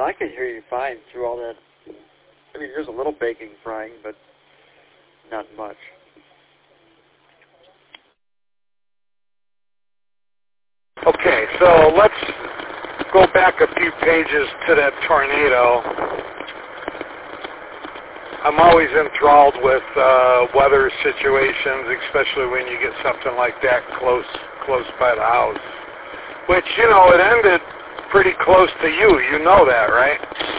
I could hear you fine through all that. I mean, there's a little baking frying, but not much. Okay, so let's go back a few pages to that tornado. I'm always enthralled with weather situations, especially when you get something like that close by the house. Which, you know, it ended pretty close to you. You know that, right?